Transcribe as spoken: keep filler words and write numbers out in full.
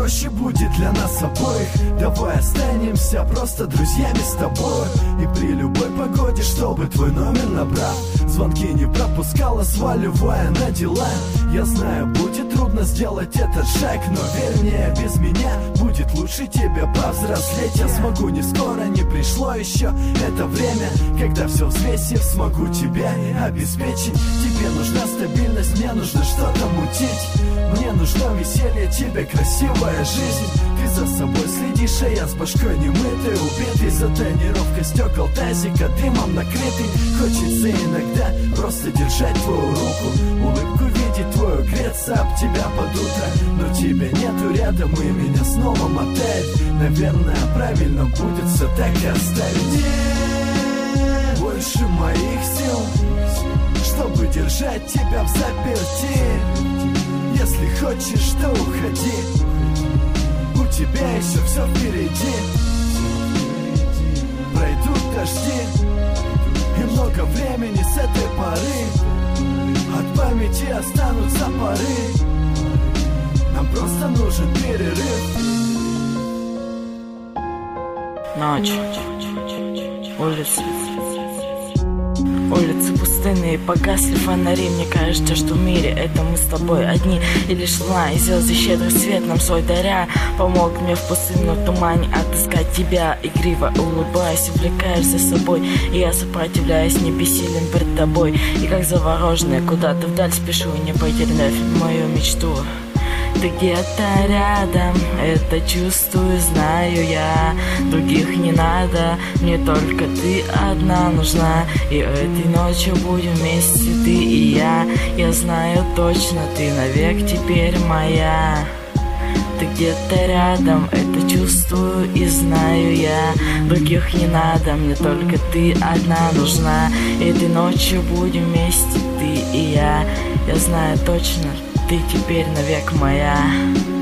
проще будет для нас обоих. Давай останемся просто друзьями с тобой. И при любой погоде, чтобы твой номер набрал, звонки не пропускала, сваливая на дела. Я знаю, будет трудно сделать этот шаг, но верь мне, без меня будет лучше тебе повзрослеть. Я смогу не скоро, не пришло еще это время, когда все взвесив, смогу тебя обеспечить. Тебе нужна стабильность, мне нужно что-то мутить. Мне нужно веселье, тебе красивая жизнь. Ты за собой следишь, а я с башкой немытый, убитый. За тонировкой стекол тазика дымом накрытый. Хочется иногда просто держать твою руку, улыбку видеть твою, греться об тебя под утро. Но тебя нету рядом и меня снова мотает. Наверное, правильно будет все так и оставить. Нет больше моих сил, чтобы держать тебя в заперти. Если хочешь, то уходи, у тебя еще все впереди. Пройдут дожди и много времени с этой поры. От памяти останутся поры. Нам просто нужен перерыв. Ночь, улица. Улицы пустынные, и погасли фонари. Мне кажется, что в мире это мы с тобой одни. И лишь луна и звезды щедрый свет нам свой даря помог мне в пустынном тумане отыскать тебя. Игриво улыбаясь, увлекаешь за собой, и я сопротивляюсь, не бессилен перед тобой. И как завороженная куда-то вдаль спешу, не потеряв мою мечту. Ты где-то рядом, это чувствую, знаю я. Других не надо, мне только ты одна нужна. И этой ночью будем вместе, ты и я. Я знаю точно, ты навек теперь моя. Ты где-то рядом, это чувствую и знаю я. Других не надо, мне только ты одна нужна. Этой ночью будем вместе, ты и я. Я знаю точно, ты теперь навек моя.